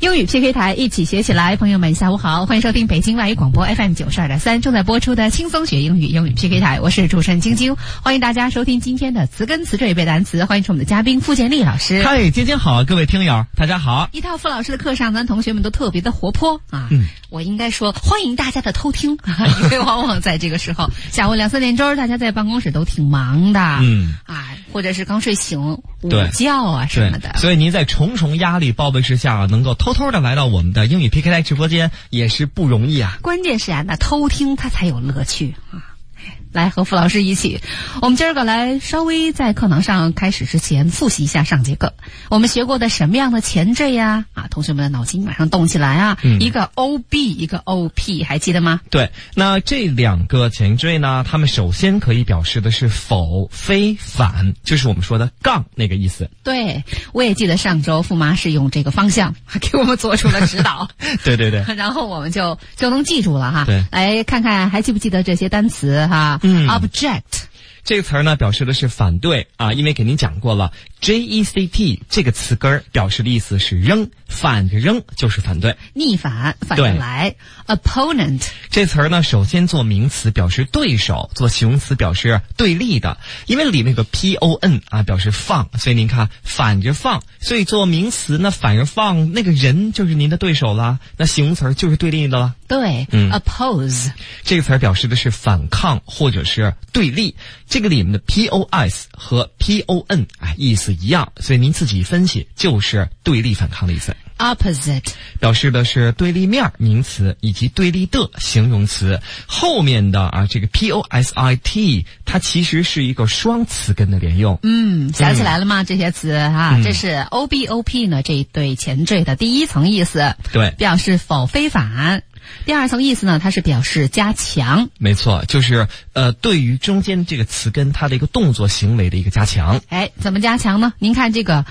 英语 PK 台一起学起来，朋友们下午好，欢迎收听北京外语广播 FM 92.3正在播出的轻松学英语 PK 台，我是主持人晶晶，欢迎大家收听今天的词根词缀背单词，欢迎我们的嘉宾付建立老师。 嗨，晶晶好，各位听友大家好。 一套付老师的课上，咱同学们都特别的活泼啊，我应该说欢迎大家的偷听，因为往往在这个时候下午2、3点钟，大家在办公室都挺忙的，或者是刚睡醒午觉啊什么的， 所以您在重重压力包围之下，能够偷偷的来到我们的英语 PK 台直播间，也是不容易啊。 关键是啊，那偷听它才有乐趣啊。来和付老师一起，我们今儿个来稍微在课堂上开始之前复习一下上节课我们学过的什么样的前缀呀？同学们的脑筋马上动起来啊！一个 OB， 一个 OP， 还记得吗？ 对，那这两个前缀呢，它们首先可以表示的是否、非、反，就是我们说的杠那个意思。 对，我也记得上周付妈是用这个方向给我们做出了指导。 对对对， 然后我们就能记住了哈。 对， 来看看还记不记得这些单词哈？Object 这个词儿呢，表示的是反对啊，因为给您讲过了 ，JECT 这个词根表示的意思是扔，反着扔就是反对， 逆反，反着来。Opponent 这词儿呢，首先做名词表示对手，做形容词表示对立的，因为里面有个 PON 啊，表示放，所以您看反着放，所以做名词那反着放那个人就是您的对手了，那形容词就是对立的了。 对，oppose 这个词儿表示的是反抗或者是对立，这个里面的 POS 和 PON 意思一样，所以您自己分析就是对立反抗的意思。 Opposite 表示的是对立面名词以及对立的形容词，后面的这个 POSIT 它其实是一个双词根的连用。 想起来了吗？这些词这是 OBOP 呢这一对前缀的第一层意思， 对，表示否非反。第二层意思呢，它是表示加强。 没错，就是对于中间这个词根它的一个动作行为的一个加强。 怎么加强呢？您看这个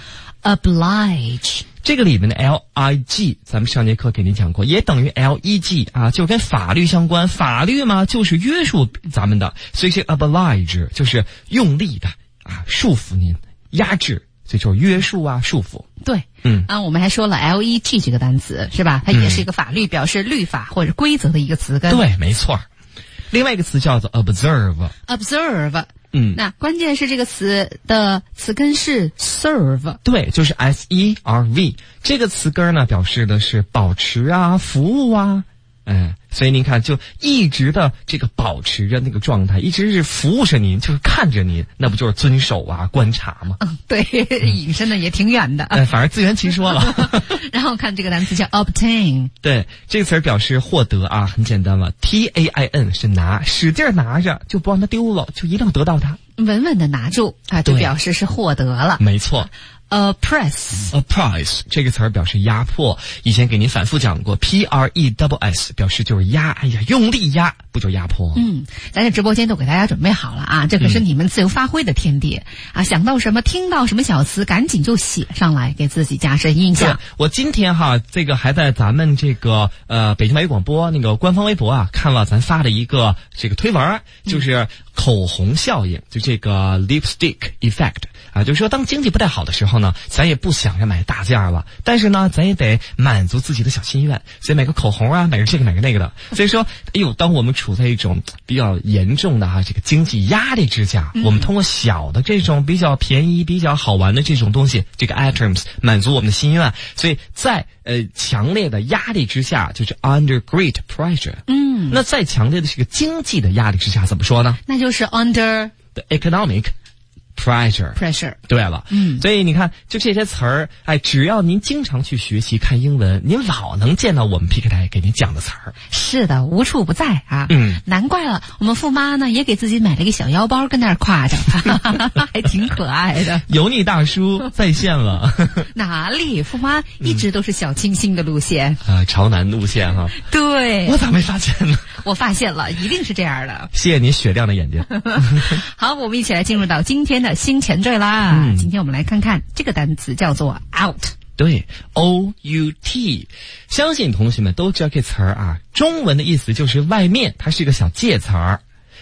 oblige， 这个里面的 LIG 咱们上节课给您讲过，也等于 LEG 啊，就跟法律相关，法律嘛就是约束咱们的，所以这 oblige 就是用力的束缚您，压制，所以就是约束束缚。 对，我们还说了 LEG 这个单词是吧？它也是一个法律，表示律法或者规则的一个词根。 对，没错。另外一个词叫做 observe。那关键是这个词的词根是 serve。 对，就是 SERV。这个词根呢，表示的是保持服务所以您看，就一直的这个保持着那个状态，一直是服务着您，就是看着您，那不就是遵守观察吗？ 对，引申的也挺远的。 反而自圆其说了。 然后看这个单词叫 obtain。 对，这个词表示获得很简单了。TAIN 是拿，使劲拿着，就不让它丢了，就一定要得到它。 稳稳的拿住就表示是获得了。 没错。 Oppress 这个词儿表示压迫，以前给您反复讲过 PRESS 表示就是压，用力压，不就压迫？ 咱这直播间都给大家准备好了这可是你们自由发挥的天地想到什么听到什么小词赶紧就写上来，给自己加深印象。 我今天这个还在咱们这个北京外语广播那个官方微博看了咱发的一个这个推文，就是口红效应，就这个 lipstick effect就是说当经济不太好的时候呢，咱也不想着买大件了，但是呢咱也得满足自己的小心愿，所以买个口红买个这个买个那个的。所以说当我们处在一种比较严重的这个经济压力之下，我们通过小的这种比较便宜比较好玩的这种东西，这个 items 满足我们的心愿。所以在强烈的压力之下，就是 under great pressure。那在强烈的这个经济的压力之下怎么说呢？ 那就是 under the economic pressure。 对了，所以你看就这些词儿只要您经常去学习看英文，您老能见到我们 PK 台给您讲的词儿。 是的，无处不在难怪了，我们付妈呢也给自己买了一个小腰包跟那儿挎着还挺可爱的。 油腻大叔在线了。 哪里，付妈一直都是小清新的路线潮男路线对， 我咋没发现呢？ 我发现了，一定是这样的。 谢谢您雪亮的眼睛。 好，我们一起来进入到今天的新前缀啦。今天我们来看看这个单词叫做 out。 对 ，OUT， 相信同学们都知道这词儿中文的意思就是外面，它是一个小介词儿。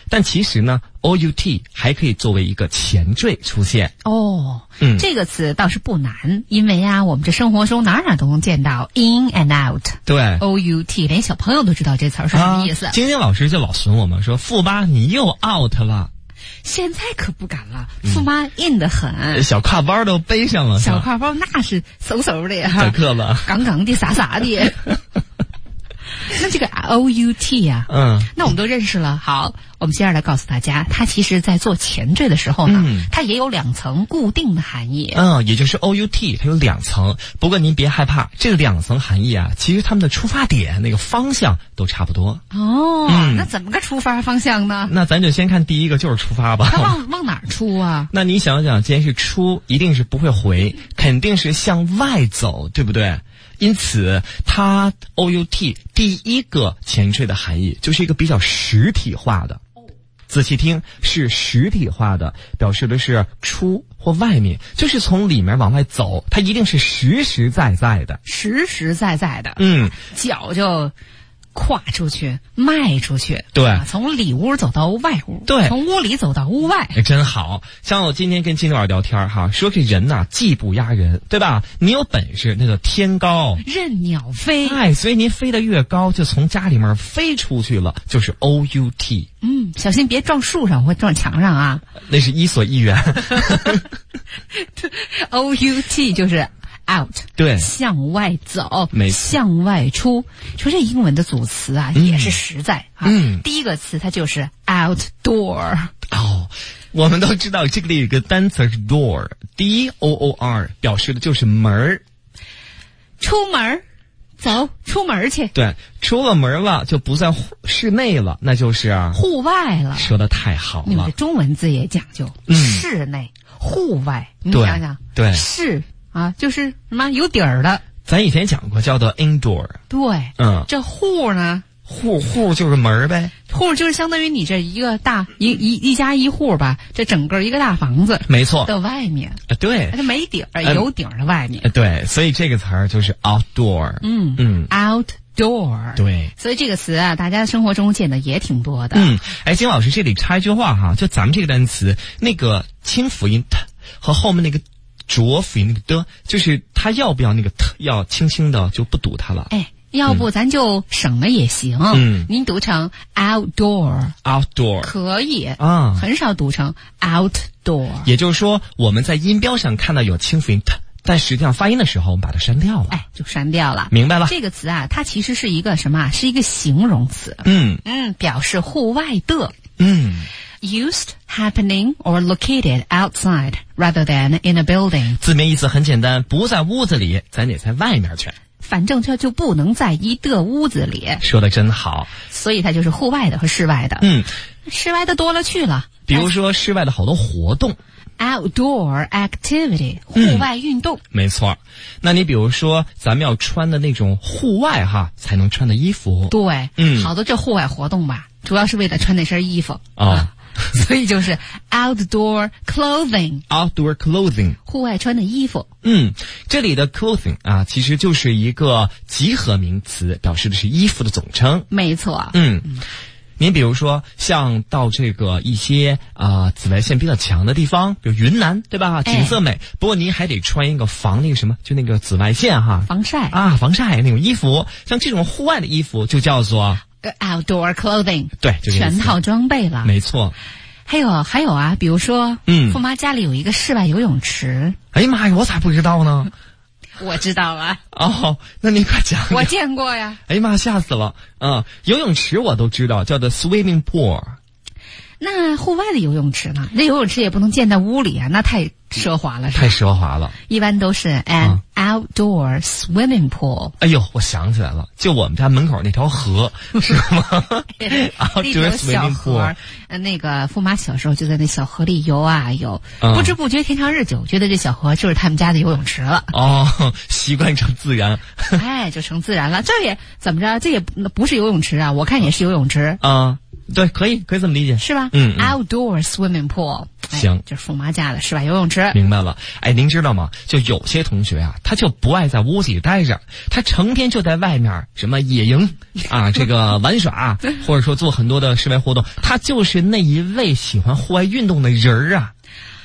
但其实呢 ，out 还可以作为一个前缀出现。 哦，这个词倒是不难，因为啊，我们这生活中哪都能见到 in and out。 对 ，out 连小朋友都知道这词儿是什么意思。 晶晶老师就老损我们说，富妈你又 out 了。 现在可不敢了，富妈 in 得很， 小挎包都背上了。 小挎包那是嗖嗖的呀， 载客了， 杠杠的，洒洒的。那这个 out 啊，那我们都认识了。好，我们接下来告诉大家，它其实在做前缀的时候呢，它也有2层固定的含义。 也就是 out 它有2层，不过您别害怕，这2层含义啊，其实它们的出发点那个方向都差不多。 那怎么个出发方向呢？ 那咱就先看第一个，就是出发吧。 它往哪儿出啊？ 那你想想，既然是出，一定是不会回，肯定是向外走，对不对？因此它 out 第一个前缀的含义就是一个比较实体化的，仔细听，是实体化的，表示的是出或外面，就是从里面往外走，它一定是实实在在的， 实实在在的。脚就跨出去，迈出去， 对， 从里屋走到外屋， 对， 从屋里走到屋外。 真好。像我今天跟金老师聊天哈，说这人呐，技不压人，对吧？你有本事那就天高任鸟飞， 所以您飞得越高，就从家里面飞出去了，就是 out。 小心别撞树上或撞墙上啊。 那是伊索寓言。 out 就是out， 对， 向外走， 没错， 向外出。说这英文的组词啊，也是实在啊。第一个词它就是 outdoor。 我们都知道这里有一个单词是 door，D-O-O-R， 表示的就是门儿。 出门，走，出门去。 对，出了门了就不在室内了，那就是户外了。 说的太好了。 你们的中文字也讲究，室内、户外。你想想， 对， 室啊，就是什么有底儿的。 咱以前讲过，叫做 indoor。 对，这户呢？ 户就是门呗。 户就是相当于你这一个大一家一户吧，这整个一个大房子， 没错， 的外面。 对， 它没顶儿，有顶儿的外面。 对，所以这个词儿就是 outdoor。 outdoor。对，所以这个词啊，大家生活中见的也挺多的。 金老师这里插一句话哈，就咱们这个单词，那个清辅音 t 和后面那个浊辅音那个的，就是它要不要那个 t 要轻轻的就不读它了？ 要不咱就省了也行。您读成 outdoor 可以啊，很少读成 outdoor。 也就是说，我们在音标上看到有清辅音 t， 但实际上发音的时候我们把它删掉了。 就删掉了。 明白了。 这个词啊，它其实是一个什么？是一个形容词。表示户外的。Used, happening, or located outside rather than in a building。 字面意思很简单，不在屋子里，咱得在外面去。 反正这就不能在一个屋子里。 说得真好。 所以它就是户外的和室外的。室外的多了去了。 比如说室外的好多活动。 Outdoor activity， 户外运动。 没错。那你比如说咱们要穿的那种户外才能穿的衣服。 对。好多这户外活动吧，主要是为了穿那身衣服。所以就是 outdoor clothing。outdoor clothing， 户外穿的衣服。 这里的 clothing 啊，其实就是一个集合名词，表示的是衣服的总称。 没错。 您比如说像到这个一些紫外线比较强的地方，比如云南，对吧？景色美。不过您还得穿一个防那个什么，就那个紫外线防晒防晒那种衣服。像这种户外的衣服就叫做 outdoor clothing。 对，就全套装备了。 没错。 还有啊，比如说，富妈家里有一个室外游泳池。 哎呀妈呀，我咋不知道呢？ 我知道啊。 那你快讲。 我见过呀。 哎呀妈，吓死了。游泳池我都知道，叫做 swimming pool。 那户外的游泳池呢？那游泳池也不能建在屋里啊，那太奢华了。 太奢华了。 一般都是 an outdoor swimming pool。 哎呦，我想起来了，就我们家门口那条河，是吗？outdoor swimming pool。 那个富妈小时候就在那小河里游啊游，不知不觉天长日久，觉得这小河就是他们家的游泳池了。 习惯成自然。 就成自然了。这也怎么着？这也不是游泳池啊，我看也是游泳池。 对，可以这么理解， 是吧？ 嗯 ，outdoor swimming pool， 行， 就是驸马家的室外游泳池。 明白了。哎，您知道吗？就有些同学啊，他就不爱在屋子里待着，他成天就在外面什么野营啊，这个玩耍，或者说做很多的室外活动，他就是那一位喜欢户外运动的人儿啊。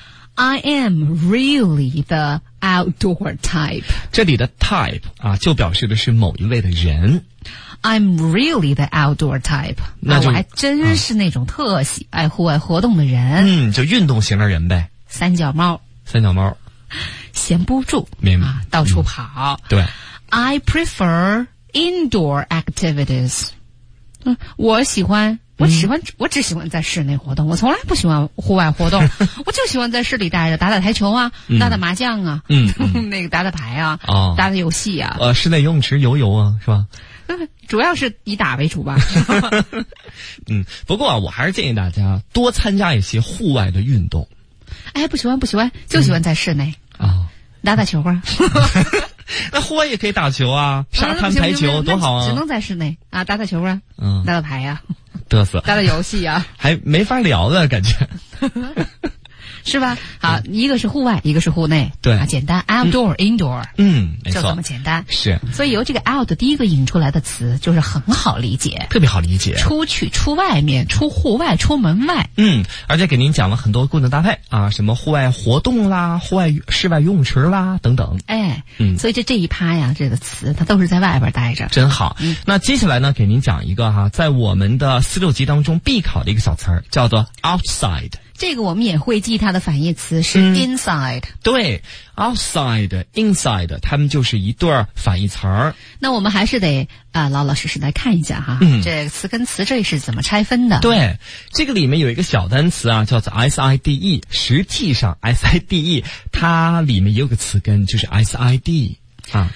I am really the outdoor type。 这里的 type 啊，就表示的是某一类的人。 I'm really the outdoor type。 那就我还真是那种特喜爱户外活动的人。 就运动型的人呗。 三脚猫，闲不住啊，到处跑。 对。 I prefer indoor activities。我只喜欢在室内活动，我从来不喜欢户外活动。我就喜欢在室里待着，打打台球啊，打打麻将啊，那个打打牌啊，打打游戏啊。 室内游泳池游啊，是吧？ 主要是以打为主吧。 不过啊，我还是建议大家多参加一些户外的运动。 哎，不喜欢，就喜欢在室内打打球啊。 那户外也可以打球啊，沙滩排球多好啊！ 只能在室内啊，打打球啊，打打牌呀， 嘚瑟， 打打游戏啊， 还没法聊的感觉。 是吧？好，一个是户外，一个是户内， 对啊，简单 outdoor indoor， 没错， 就这么简单。 是， 所以由这个 out 第一个引出来的词就是很好理解， 特别好理解， 出去、出外面、出户外、出门外。 而且给您讲了很多功能搭配啊，什么户外活动啦、室外游泳池啦等等。 所以这一趴呀，这个词它都是在外边待着， 真好。那接下来呢，给您讲一个哈，在我们的4-6级当中必考的一个小词儿，叫做 outside。 这个我们也会记，它的反义词是 inside。 对 ，outside、inside， 它们就是一对反义词儿。 那我们还是得老老实实来看一下哈，这个词跟词这是怎么拆分的？ 对，这个里面有一个小单词啊，叫做 side。实际上 side 它里面也有个词根，就是 sid 啊。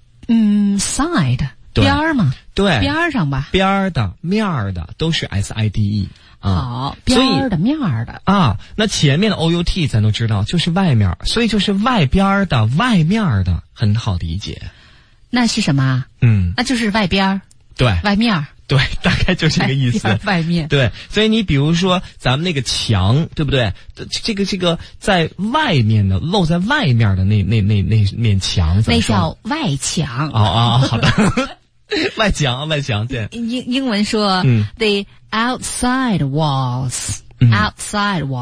side 边儿嘛， 对， 边上吧， 边儿的、面儿的都是 side。 好，边儿的、面儿的啊，那前面的 out 咱都知道，就是外面，所以就是外边的、外面的，很好理解。 那是什么？那就是外边， 对， 外面， 对，大概就这个意思。 外面， 对，所以你比如说咱们那个墙，对不对？这个在外面的、露在外面的那面墙， 那叫外墙。 好的。外墙，对。 英文说，the outside walls。outside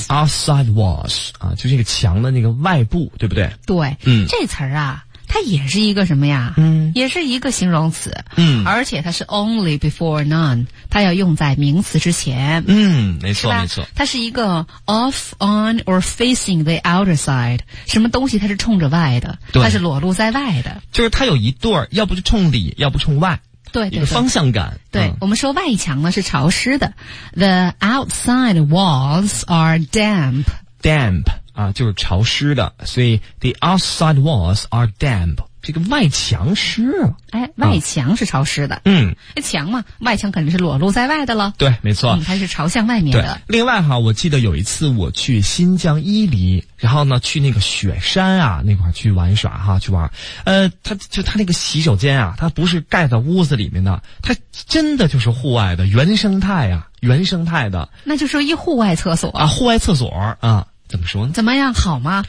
walls 啊，就这个墙的那个外部，对不对？对，这词儿啊，它也是一个什么呀？也是一个形容词。而且它是 only before none， 它要用在名词之前。没错。它是一个 off on or facing the outer side， 什么东西它是冲着外的，它是裸露在外的。就是它有一对儿，要不就冲里，要不冲外。对，一个方向感。 对，我们说外墙呢是潮湿的 ，the outside walls are damp 啊，就是潮湿的，所以 the outside walls are damp。这个外墙湿了， 外墙是潮湿的，墙嘛，外墙肯定是裸露在外的了， 对，没错， 它是朝向外面的。 另外哈，我记得有一次我去新疆伊犁，然后呢去那个雪山啊那块去玩耍哈，去玩，它那个洗手间啊，它不是盖在屋子里面的，它真的就是户外的原生态的， 那就是一户外厕所啊，户外厕所啊，怎么说呢？ 怎么样，好吗？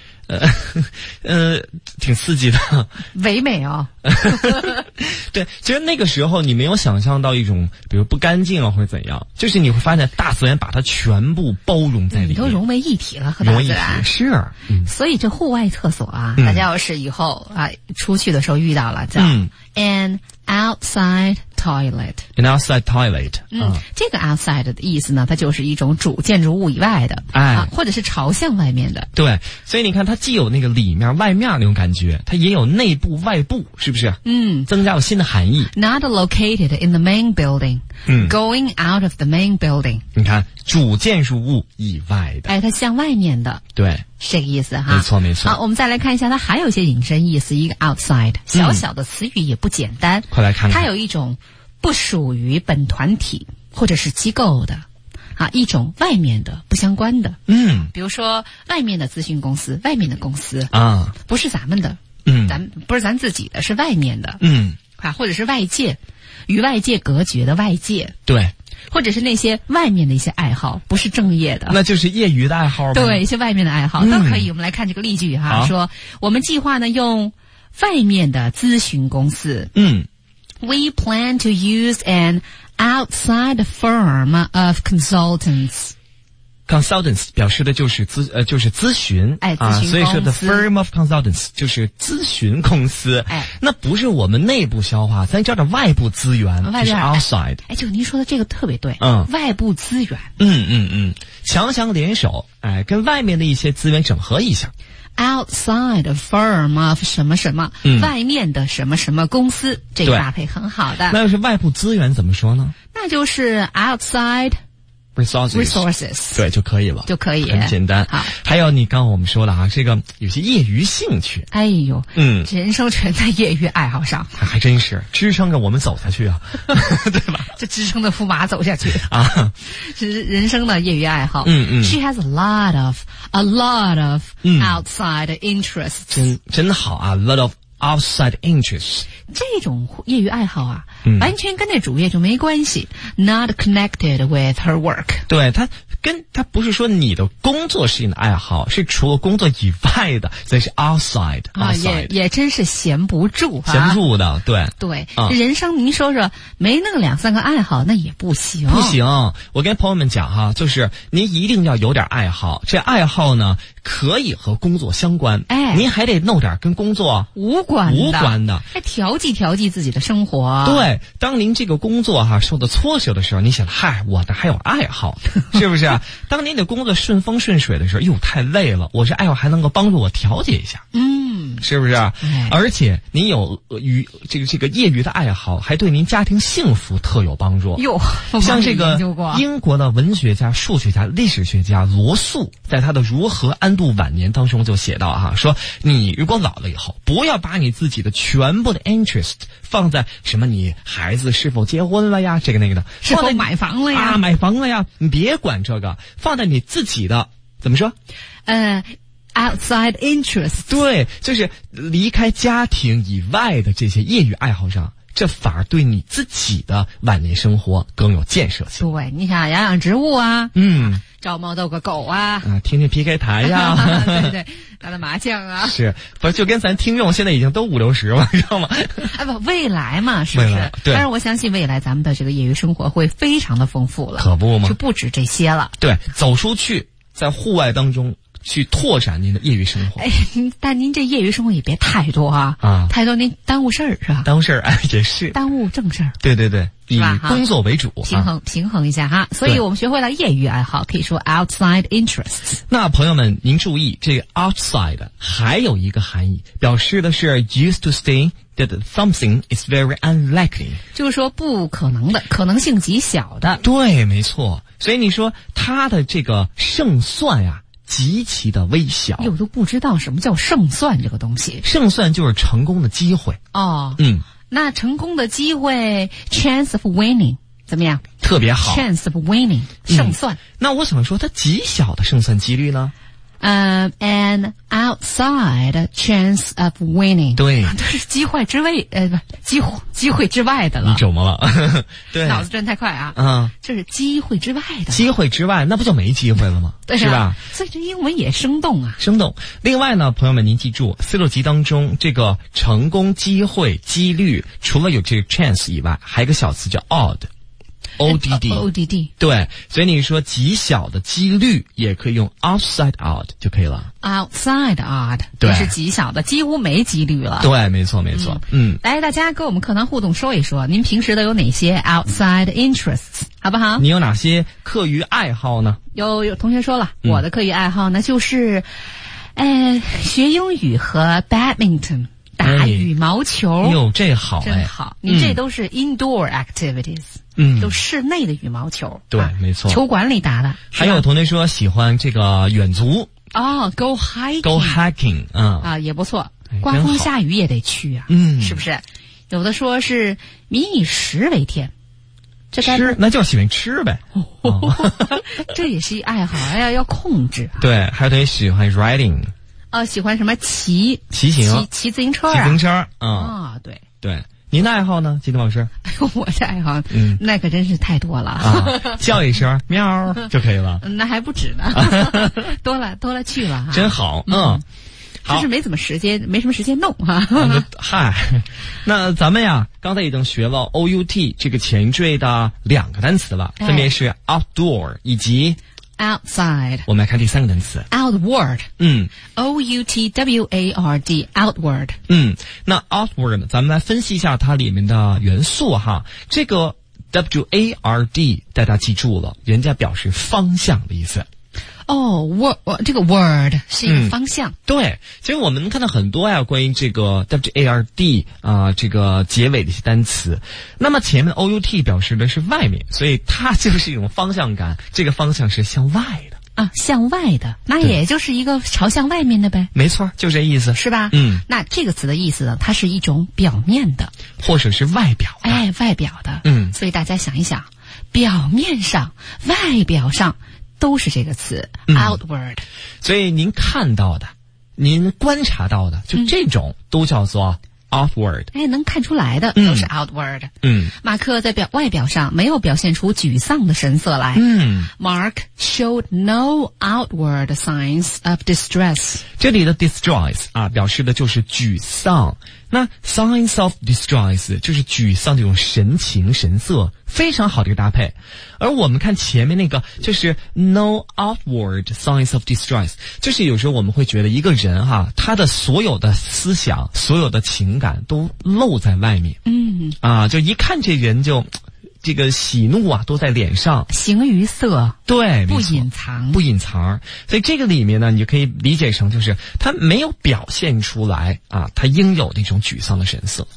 挺刺激的， 唯美啊！ 对，其实那个时候你没有想象到一种，比如不干净啊或者怎样，就是你会发现大自然把它全部包容在里面， 都融为一体了，和大自然是。 所以这户外厕所啊，大家要是以后啊出去的时候遇到了，叫 an outside toilet。an outside toilet。 这个 outside 的意思呢，它就是一种主建筑物以外的，或者是朝向外面的。 对，所以你看它既有那个里面外面那种感觉，它也有内部外部，是不是？增加了新的含义。 Not located in the main building. Going out of the main building. 你看，主建筑物以外的。 它向外面的。 对， 是这个意思哈。 没错。 好，我们再来看一下，它还有一些引申意思。一个 outside， 小小的词语也不简单。 快来看看。 它有一种不属于本团体或者是机构的。一种外面的不相关的，比如说外面的咨询公司，外面的公司不是咱们的，不是咱自己的，是外面的，或者是外界， 与外界隔绝的外界， 对， 或者是那些外面的一些爱好，不是正业的， 那就是业余的爱好吗？ 对，一些外面的爱好都可以。我们来看这个例句哈，说我们计划呢用外面的咨询公司。We plan to use an outside firm of consultants。Consultants 表示的就是咨询，所以说 the firm of consultants 就是咨询公司。那不是我们内部消化，咱找点外部资源，就是 outside。 就您说的这个特别对，外部资源。 强强联手，跟外面的一些资源整合一下。 Outside firm of 什么什么，外面的什么什么公司，这个搭配很好的。 那要是外部资源怎么说呢？ 那就是 outside resources 对就可以了， 就可以， 很简单。好，还有你刚刚我们说了啊，这个有些业余兴趣， 哎呦，人生全在业余爱好上， 还真是支撑着我们走下去啊，对吧？ 这支撑着驸马走下去啊，是人生的业余爱好。She has a lot of outside interests， 真好啊 ，a lot of outside interests。 这种业余爱好啊，完全跟那主业就没关系 ，not connected with her work。 对，它不是说你的工作是你的爱好，是除了工作以外的，所以是 outside。 也真是闲不住啊， 闲不住的，对。 人生您说说，没那个2-3个爱好，那也不行。 不行，我跟朋友们讲哈，就是您一定要有点爱好，这爱好呢可以和工作相关，您还得弄点跟工作无关的， 还调剂自己的生活。 对，当您这个工作受到挫折的时候，你想，嗨，我的还有爱好，是不是？当您的工作顺风顺水的时候，哟，太累了，我这爱好还能够帮助我调节一下，是不是？而且您有这个业余的爱好，还对您家庭幸福特有帮助。哟，像这个英国的文学家、数学家、历史学家罗素，在他的《如何安度晚年》当中就写到说你如果老了以后，不要把你自己的全部的 interest 放在什么你孩子是否结婚了呀，这个那个的， 是否买房了呀， 买房了呀，你别管这个，放在你自己的怎么说 outside interest， 对，就是离开家庭以外的这些业余爱好上，这反而对你自己的晚年生活更有建设性。 对，你想养植物啊，招猫逗个狗啊， 听听 PK 台呀， 对，打打麻将啊， 是不就跟咱听众现在已经都50-60了，你知道吗？ 未来嘛，是不是？ 对。 但是我相信未来咱们的这个业余生活会非常的丰富了， 可不吗？ 就不止这些了。 对，走出去，在户外当中去拓展您的业余生活。 但您这业余生活也别太多太多您耽误事儿是吧？ 耽误事儿也是耽误正事儿。 对，以工作为主， 平衡一下哈。所以我们学会了业余爱好，可以说 outside interests。 那朋友们，您注意，这个 outside 还有一个含义，表示的是 used to say that something is very unlikely， 就是说不可能的，可能性极小的。 对，没错。所以你说他的这个胜算呀，极其的微小。 我都不知道什么叫胜算这个东西。 胜算就是成功的机会。 那成功的机会 chance of winning 怎么样？ 特别好。 chance of winning 胜算。 那我想说它极小的胜算几率呢 ？An outside chance of winning。 对， 这是机会之外，机会之外的了。 你怎么了？对， 脑子转太快啊！这是机会之外的。 机会之外，那不就没机会了吗？ 对， 是吧？ 所以这英文也生动啊， 生动。另外呢，朋友们，您记住，思路集当中这个成功机会几率，除了有这个 chance 以外，还有一个小词叫 odd。odd 对，所以你说极小的几率也可以用 outside odd 就可以了。 outside odd 也是极小的，几乎没几率了。 对，没错。 来，大家跟我们课堂互动说一说，您平时都有哪些 outside interests， 好不好？ 你有哪些课余爱好呢？ 有同学说了，我的课余爱好呢就是学英语和 badminton。打羽毛球， 这好， 真好。你这都是 indoor activities，都室内的羽毛球。 对，没错， 球馆里打的。 还有同学说喜欢这个远足 ，go hiking， 也不错。刮风下雨也得去啊，是不是？有的说是民以食为天，这吃那就喜欢吃呗。 这也是一爱好，要控制。 对，还有同学喜欢 riding。 喜欢什么骑行、 骑自行车啊？ 骑自行车， 对， 您的爱好呢，金东老师？ 我的爱好，那可真是太多了啊！叫一声喵就可以了。 那还不止呢，多了去了哈。 真好， 就是没什么时间弄哈。 嗨，那咱们呀，刚才已经学了 OUT 这个前缀的2个单词了，分别是 outdoor 以及 outside。 我们来看第3个单词 outward。outward outward。 那 outward 咱们来分析一下它里面的元素哈。这个 WARD 大家记住了，人家表示方向的意思。 这个 word 是一个方向。 对，其实我们看到很多关于这个 WARD 这个结尾的一些单词，那么前面的 OUT 表示的是外面，所以它就是一种方向感，这个方向是向外的。 向外的，那也就是一个朝向外面的呗。 没错，就这意思， 是吧？那这个词的意思呢，它是一种表面的， 或者是外表的。 外表的。所以大家想一想，表面上、外表上都是这个词 outward。 所以您看到的、您观察到的，就这种都叫做outward。 能看出来的都是 outward。马克在外表上没有表现出沮丧的神色来。Mark showed no outward signs of distress。 这里的 distress 表示的就是沮丧。那 signs of distress 就是沮丧这种神情神色，非常好的一个搭配。而我们看前面那个就是 no outward signs of distress， 就是有时候我们会觉得一个人他的所有的思想、所有的情感都露在外面。就一看这人就这个喜怒都在脸上， 形于色。对，不隐藏。 所以这个里面呢，你就可以理解成就是他没有表现出来他应有的一种沮丧的神色。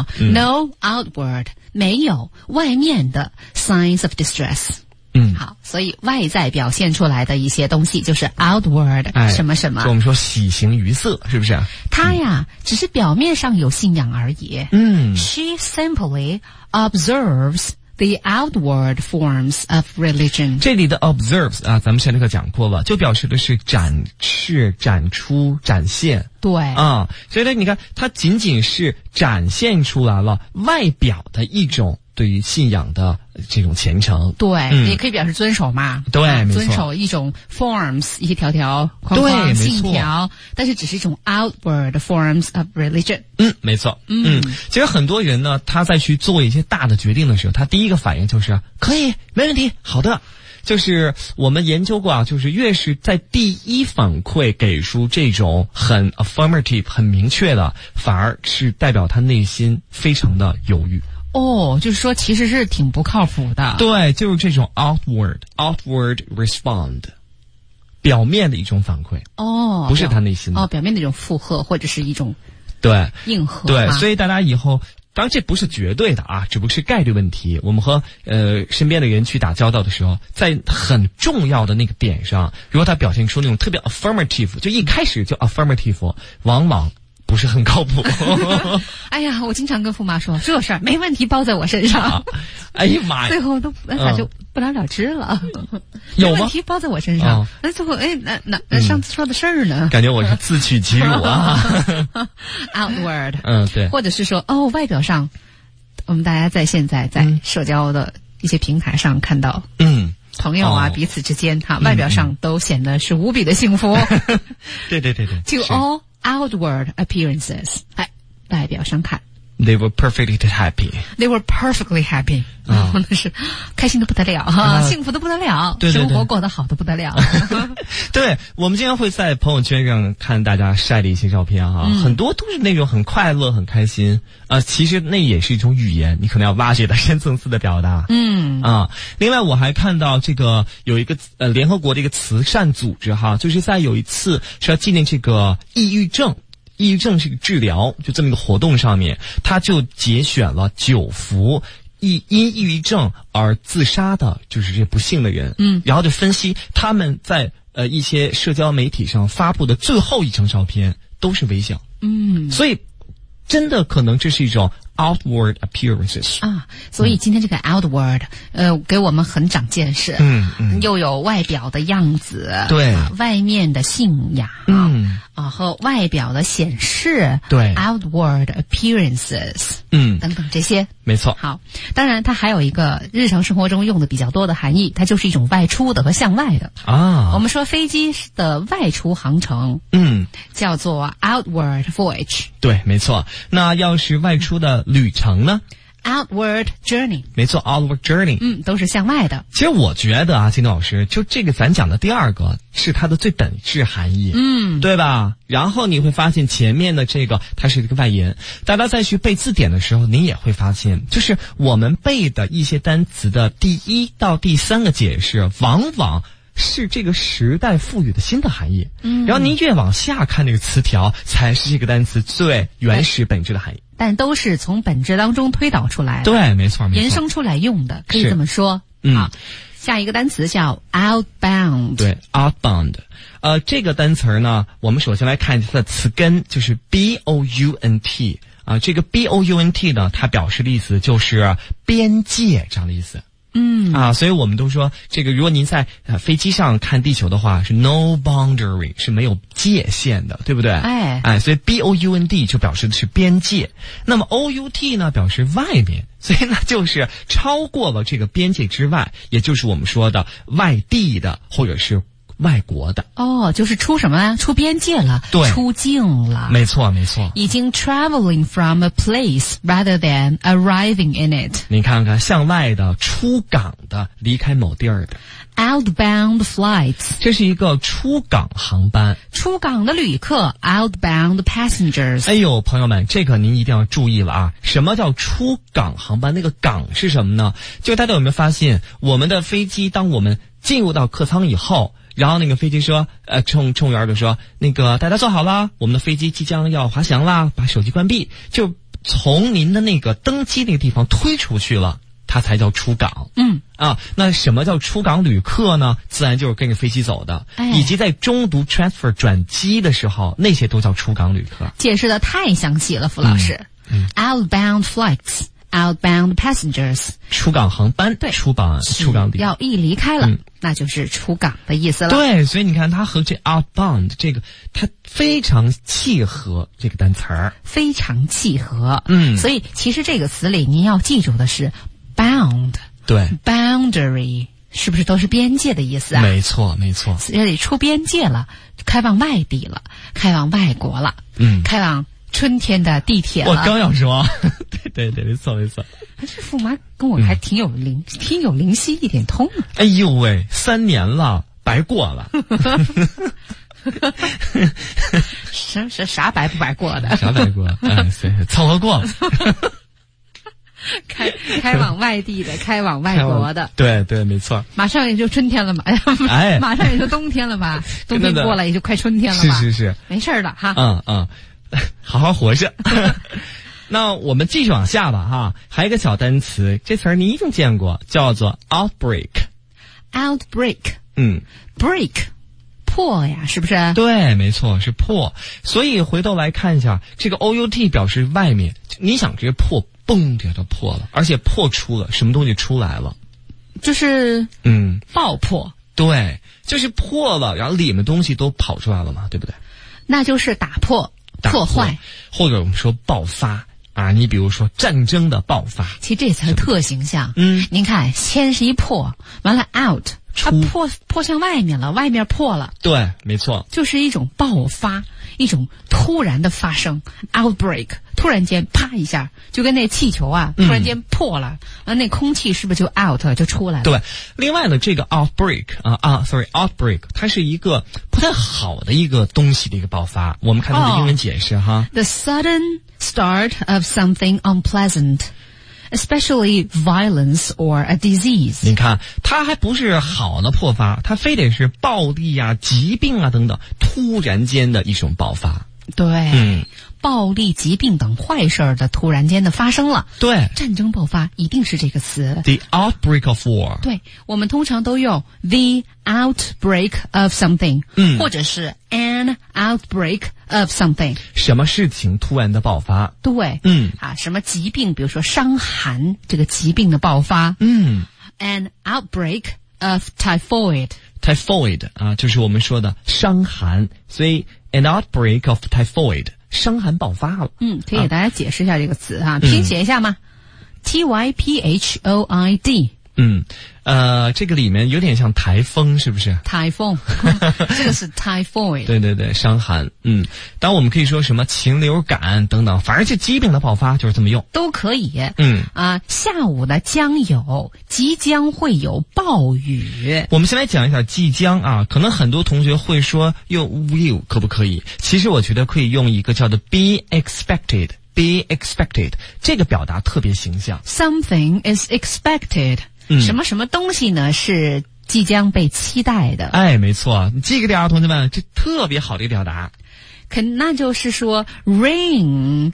No outward， 没有外面的 signs of distress。好，所以外在表现出来的一些东西就是 outward 什么什么。 就我们说喜形于色，是不是？ 他只是表面上有信仰而已。She simply observes the outward forms of religion。 这里的 observes 咱们上节课讲过了，就表示的是展示、展出、展现。 对所以呢，你看它仅仅是展现出来了外表的一种对于信仰的这种虔诚。 对，也可以表示遵守嘛。 对，没错， 遵守一种 forms， 一条条框框信条，但是只是一种 outward forms of religion。 没错。其实很多人呢，他在去做一些大的决定的时候，他第一个反应就是可以，没问题，好的。就是我们研究过就是越是在第一反馈给出这种很 affirmative 很明确的，反而是代表他内心非常的犹豫。 就是说其实是挺不靠谱的。 对，就是这种 outward respond， 表面的一种反馈。不是他内心的。 表面的一种附和或者是一种应和。 对，所以大家以后。当然这不是绝对的只不过是概率问题。我们和身边的人去打交道的时候，在很重要的那个点上，如果他表现出那种特别 affirmative， 就一开始就 affirmative， 往往不是很靠谱。 我经常跟驸马说这事儿没问题，包在我身上。 哎呀妈呀， 最后都就不了了之了。 有吗？ 问题包在我身上。那最后那上次说的事儿呢？ 感觉我是自取其辱 outward。 对。 或者是说外表上，我们大家现在在社交的一些平台上看到，朋友彼此之间外表上都显得是无比的幸福。 对。 To all outward appearances， 外表上看。 They were perfectly happy. They were perfectly happy. 那是开心的不得了幸福的不得了。 对， 生活过得好的不得了。 对，我们经常会在朋友圈上看大家晒的一些照片很多都是那种很快乐、很开心其实那也是一种语言，你可能要挖掘的深层次的表达。另外我还看到这个有一个联合国的一个慈善组织就是在有一次是要纪念这个抑郁症是个治疗，就这么一个活动上面，他就节选了9幅因抑郁症而自杀的，就是这些不幸的人。然后就分析他们在一些社交媒体上发布的最后一张照片都是微笑。所以真的可能这是一种 outward appearances 啊，所以今天这个 outward，给我们很长见识。又有外表的样子， 对， 外面的信仰，和外表的显示， 对 ，outward appearances，等等这些， 没错。 好，当然它还有一个日常生活中用的比较多的含义，它就是一种外出的和向外的啊。 我们说飞机的外出航程，叫做 outward voyage。 对，没错。那要是外出的旅程呢 ？Outward journey， 没错 ，outward journey， 都是向外的。 其实我觉得啊，金东老师，就这个咱讲的第二个是它的最本质含义，对吧？然后你会发现前面的这个它是一个外延，大家再去背字典的时候，你也会发现，就是我们背的一些单词的第1到第3个解释，往往是这个时代赋予的新的含义，然后您越往下看这个词条，才是这个单词最原始本质的含义。 但都是从本质当中推导出来的， 对，没错， 延伸出来用的，可以这么说。好，下一个单词叫 outbound。 对 ，outbound。这个单词呢，我们首先来看它的词根，就是 b-o-u-n-t 啊。这个 b-o-u-n-t 呢，它表示的意思就是边界这样的意思。所以我们都说这个，如果您在飞机上看地球的话，是 no boundary， 是没有界限的，对不对？所以 b-o-u-n-d 就表示的是边界。那么 o-u-t 呢，表示外面，所以呢就是超过了这个边界之外，也就是我们说的外地的或者是外国的。 就是出什么呢？出边界了， 对， 出境了。 没错，没错。 已经 traveling from a place rather than arriving in it。 你看看，向外的、出港的、离开某地儿的。 Outbound flights， 这是一个出港航班。 出港的旅客 ，outbound passengers。 哎呦，朋友们，这个您一定要注意了啊！什么叫出港航班？那个港是什么呢？就大家有没有发现，我们的飞机当我们进入到客舱以后，然后那个飞机说，乘务员就说，那个大家坐好了，我们的飞机即将要滑翔啦，把手机关闭，就从您的那个登机那个地方推出去了，它才叫出港。那什么叫出港旅客呢？自然就是跟着飞机走的，以及在中途 transfer 转机的时候，那些都叫出港旅客。 解释的太详细了，傅老师。Outbound flights。Outbound passengers， 出港航班，对，出港地要一离开了，那就是出港的意思了。 对，所以你看，它和这 outbound 这个，它非常契合这个单词儿， 非常契合。所以其实这个词里您要记住的是 bound， 对 ，boundary 是不是都是边界的意思啊？ 没错，没错。 这里出边界了，开往外地了，开往外国了，开往春天的地铁了。 我刚要说，对，没错。 这驸马跟我还挺有灵犀一点通。 哎呦喂，3年了，白过了。 啥白不白过的？ 啥白过？凑合过了。 开往外地的，开往外国的， 对，没错。 马上也就春天了嘛，马上也就冬天了吧？冬天过了也就快春天了吧？ 是，没事的哈。 好好活着。那我们继续往下吧哈，还有一个小单词，这词儿你一定见过，叫做 outbreak。 break 破呀，是不是？ 对，没错，是破。所以回头来看一下，这个 out 表示外面，你想这破，嘣这就破了，而且破出了什么东西出来了， 就是爆破。 对，就是破了，然后里面东西都跑出来了嘛，对不对？ 那就是打破。破坏， 或者我们说爆发啊，你比如说战争的爆发， 其实这词特形象。您看，先是一破，完了 out， 它破向外面了，外面破了。对， 没错， 就是一种爆发，一种突然的发生 ，outbreak， 突然间啪一下，就跟那气球啊，突然间破了，那空气是不是就 out 就出来了？ 对。另外呢，这个 outbreak outbreak， 它是一个不太好的一个东西的一个爆发。我们看它的英文解释哈。 The sudden start of something unpleasant.Especially violence or a disease。 你看，它还不是好的破发，它非得是暴力啊、疾病啊等等，突然间的一种爆发。 对， 暴力、疾病等坏事的突然间的发生了。 对， 战争爆发一定是这个词。 The outbreak of war。 对，我们通常都用 the outbreak of something， 或者是 an outbreak of something。 什么事情突然的爆发？ 对，什么疾病，比如说伤寒这个疾病的爆发。an outbreak of typhoid。typhoid 啊，就是我们说的伤寒，所以 an outbreak of typhoid， 伤寒爆发了。 可以给大家解释一下这个词哈，拼写一下吗？typhoid。 这个里面有点像台风，是不是？ 台风，这个是 typhoid。 对对对，伤寒。当然我们可以说什么禽流感等等，反正这疾病的爆发就是这么用， 都可以。下午呢即将会有暴雨。 我们先来讲一下即将啊，可能很多同学会说用 will 可不可以？其实我觉得可以用一个叫做 be expected。Be expected 这个表达特别形象。 Something is expected。什么什么东西呢是即将被期待的。 哎，没错，你记个点啊，同学们，这特别好的一个表达。 那就是说 rains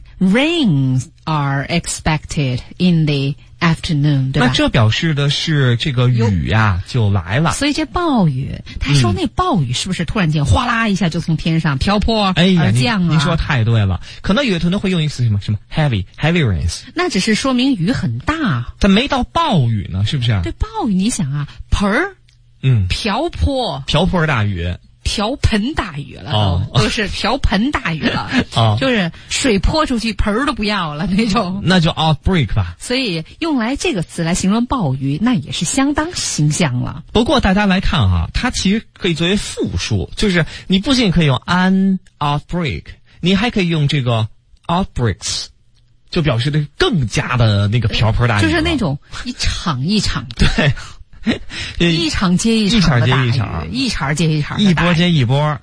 are expected in the afternoon， 对吧？ 那这表示的是这个雨呀就来了。 所以这暴雨，他说那暴雨是不是突然间哗啦一下就从天上飘泼而降啊？ 您说太对了。可能有的同学会用一个词什么 heavy rains， 那只是说明雨很大， 它没到暴雨呢，是不是？ 对，暴雨你想啊，瓢泼大雨。 瓢盆大雨了，都是瓢盆大雨了，就是水泼出去盆儿都不要了那种。 那就 outbreak 吧。 所以用来这个词来形容暴雨，那也是相当形象了。 不过大家来看哈，它其实可以作为复数，就是你不仅可以用 an outbreak， 你还可以用这个 outbreaks， 就表示的更加的那个瓢泼大雨， 就是那种一场一场对。 一场接一场的大雨，一场接一场的大雨， 一波接一波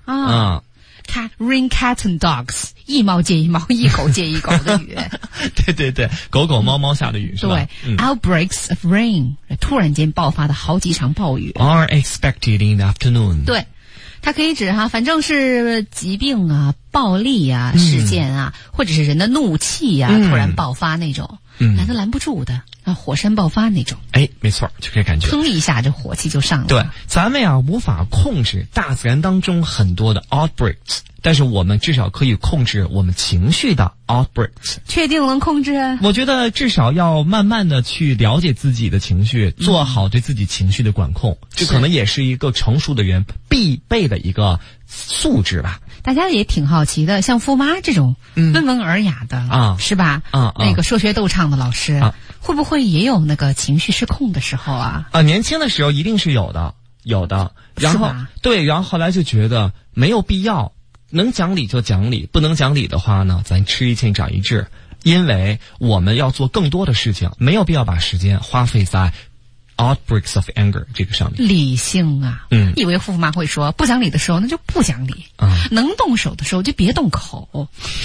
rain cat and dogs， 一猫接一猫，一狗接一狗的雨。 对对对，狗狗猫猫下的雨是吧？ 对，outbreaks of rain， 突然间爆发的好几场暴雨。 Are expected in the afternoon。 对。它可以指反正是疾病啊、暴力啊、事件啊，或者是人的怒气啊，突然爆发那种，拦都拦不住的，火山爆发那种。 哎，没错，就可以感觉砰一下，这火气就上来了。 对，咱们无法控制大自然当中很多的 outbreaks， 但是我们至少可以控制我们情绪的 outbreaks。 确定能控制啊？ 我觉得至少要慢慢的去了解自己的情绪，做好对自己情绪的管控，这可能也是一个成熟的人必备的一个素质吧。 大家也挺好奇的，像傅妈这种温文尔雅的是吧？那个说学逗唱的老师会不会也有那个情绪失控的时候啊？ 年轻的时候一定是有的。然后对，然后后来就觉得没有必要，能讲理就讲理，不能讲理的话呢，咱吃一堑长一智，因为我们要做更多的事情，没有必要把时间花费在outbreaks of anger 这个上面。 理性啊，以为傅妈会说不讲理的时候那就不讲理，能动手的时候就别动口。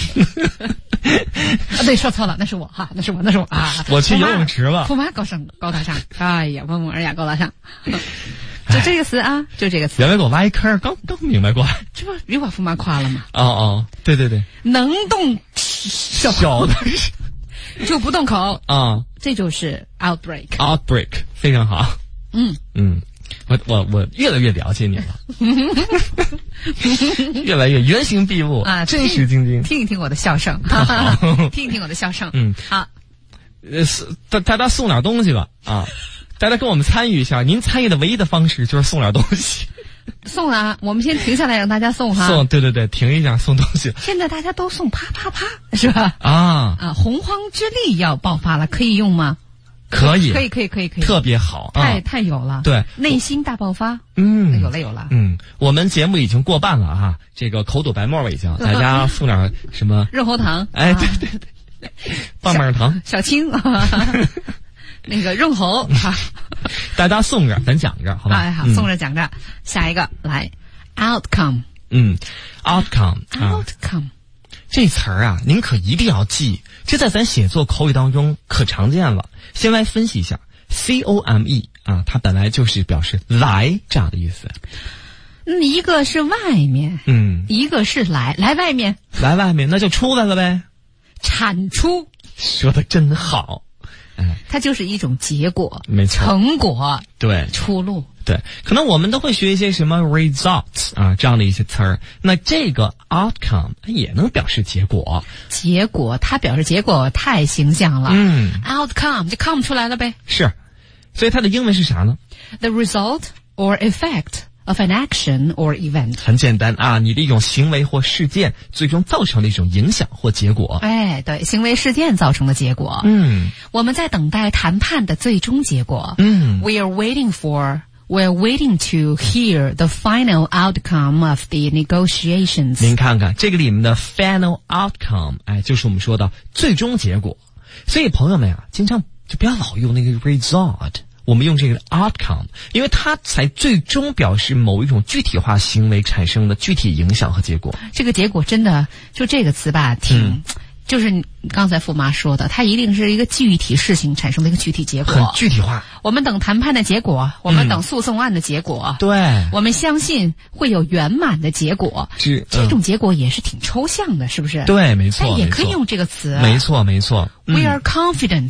对，说错了，那是我那是我啊！ 我去游泳池了。 傅妈高大上，哎呀，温文尔雅高大上。就这个词啊，就这个词。 原来给我挖一坑，刚明白过来。 这不又把傅妈夸了吗？ 对对对， 能动手的就不动口这就是 outbreak。 非常好。我越来越了解你了。越来越原形毕露啊，真实晶晶。 听一听我的笑声，听一听我的笑声。好， 大家送点东西吧啊！大家跟我们参与一下，您参与的唯一的方式就是送点东西。 送了，我们先停下来让大家送哈。 送，对对对，停一下送东西。 现在大家都送啪啪啪，是吧？洪荒之力要爆发了，可以用吗？ 可以，特别好， 太有了。 对， 内心大爆发。有了。 我们节目已经过半了哈，这个口吐白沫了已经，大家送点什么？ 润喉糖。 哎，对对对，棒棒糖， 小青。那个润喉， 大家送着，咱讲着，好吧？ 好，送着讲着。下一个来 ，outcome。outcome 这词儿啊，您可一定要记，这在咱写作口语当中可常见了。先来分析一下 ，come 它本来就是表示来这样的意思。 一个是外面，一个是来外面， 来外面那就出来了呗， 产出。 说的真好。 它就是一种结果， 没错， 成果， 对， 出路。 对，可能我们都会学一些什么 results 啊这样的一些词儿，那这个 outcome 也能表示结果。 结果，它表示结果太形象了。outcome 就 come 出来了呗。 是，所以它的英文是啥呢？ The result or effect of an action or event。 很简单啊，你的一种行为或事件最终造成的一种影响或结果。 哎，对，行为事件造成的结果。我们在等待谈判的最终结果。We're waiting to hear the final outcome of the negotiations。 您看看这个里面的 final outcome， 哎，就是我们说的最终结果。所以朋友们啊，经常就不要老用那个 result，我们用这个 outcome， 因为它才最终表示某一种具体化行为产生的具体影响和结果。 这个结果真的就这个词吧，就是刚才驸马说的，它一定是一个具体事情产生的一个具体结果， 很具体化。 我们等谈判的结果，我们等诉讼案的结果， 对，我们相信会有圆满的结果。这种结果也是挺抽象的，是不是？ 对，没错， 但也可以用这个词。 没错，没错。 We are confident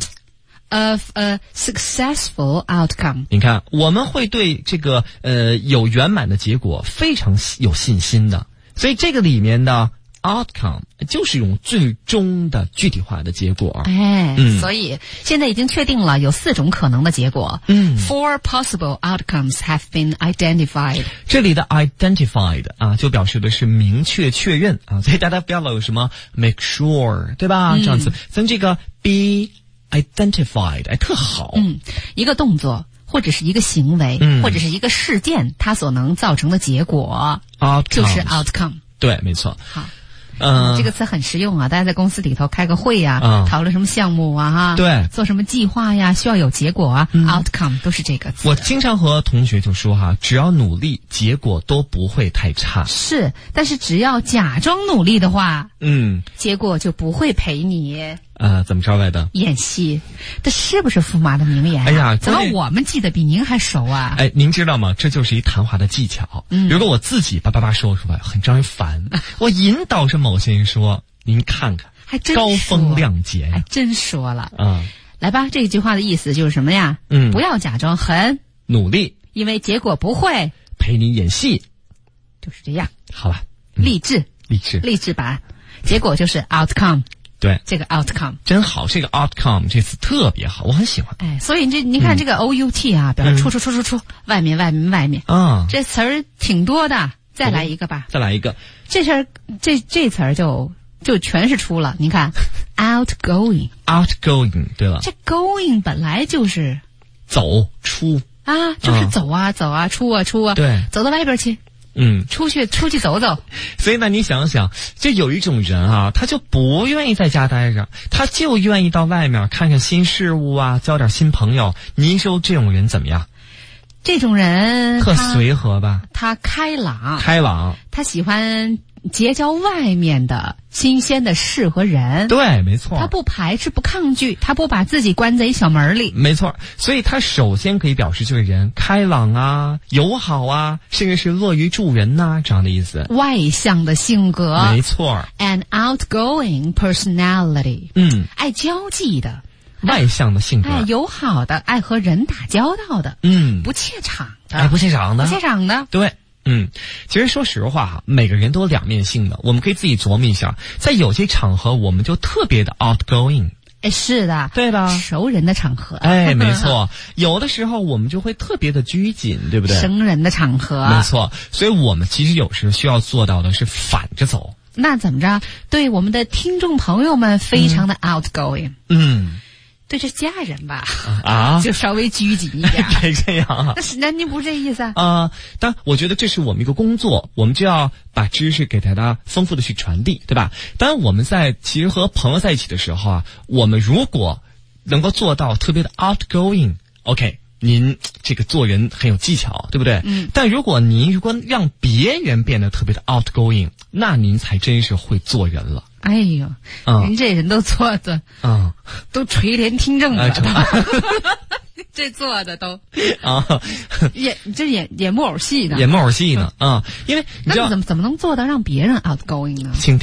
of a successful outcome。 你看，我们会对这个有圆满的结果非常有信心的，所以这个里面的 outcome 就是一种最终的具体化的结果。 所以现在已经确定了有4种可能的结果。Four possible outcomes have been identified。 这里的 identified 啊，就表示的是明确确认啊，所以大家不要老有什么 make sure， 对吧？这样子，咱这个 be identified， 哎，特好。 一个动作或者是一个行为，或者是一个事件，它所能造成的结果就是 outcome。 对，没错。 好，这个词很实用啊，大家在公司里头开个会呀，讨论什么项目啊， 对， 做什么计划呀，需要有结果啊，outcome 都是这个词。 我经常和同学就说哈，只要努力，结果都不会太差。 是，但是只要假装努力的话，结果就不会陪你。 怎么着来的？ 演戏，这是不是驸马的名言？ 哎呀， 怎么我们记得比您还熟啊？ 哎，您知道吗？这就是一谈话的技巧。如果我自己叭叭叭说出来，很招人烦。我引导着某些人说，您看看， 还真高风亮节， 还真说了。来吧，这句话的意思就是什么呀？不要假装很努力， 因为结果不会陪你演戏， 就是这样。 好吧， 励志版，结果就是 outcome。 对， 这个 outcome 真好，这个 outcome 这词特别好，我很喜欢。 哎，所以您看这个 out 啊，表示出，外面啊，这词儿挺多的。再来一个吧， 再来一个。 这词儿就全是出了。您看 outgoing， 对了， 这 going 本来就是走出啊，就是走啊，出啊， 对， 走到外边去。出去走走。 所以呢，你想想，就有一种人啊，他就不愿意在家待着，他就愿意到外面看看新事物啊，交点新朋友。您说这种人怎么样？ 这种人特随和吧？ 他开朗，他喜欢结交外面的新鲜的事和人。 对，没错。 他不排斥，不抗拒，他不把自己关在一小门里。 没错。所以他首先可以表示这个人开朗啊，友好啊，甚至是乐于助人呐，这样的意思。 外向的性格。 没错。 An outgoing personality。爱交际的。 外向的性格。 友好的，爱和人打交道的。不怯场的。 不怯场的。 对。其实说实话哈，每个人都有两面性的，我们可以自己琢磨一下，在有些场合我们就特别的 outgoing。 是的， 对吧？ 熟人的场合。 没错。有的时候我们就会特别的拘谨，对不对？ 生人的场合。 没错。所以我们其实有时需要做到的是反着走。 那怎么着？对我们的听众朋友们非常的 outgoing。对这家人吧，就稍微拘谨一点。 这样。 那您不是这意思啊？ 当然，我觉得这是我们一个工作，我们就要把知识给大家丰富的去传递，对吧？当然，我们其实和朋友在一起的时候啊，我们如果能够做到特别的 outgoing，OK，您这个做人很有技巧，对不对？但如果让别人变得特别的 outgoing， 那您才真是会做人了。 哎呦，您这人都做的，都垂帘听政了， 这做的都啊， 演木偶戏呢， 演木偶戏呢啊，因为你知道那怎么能做到让别人 outgoing 呢？ 倾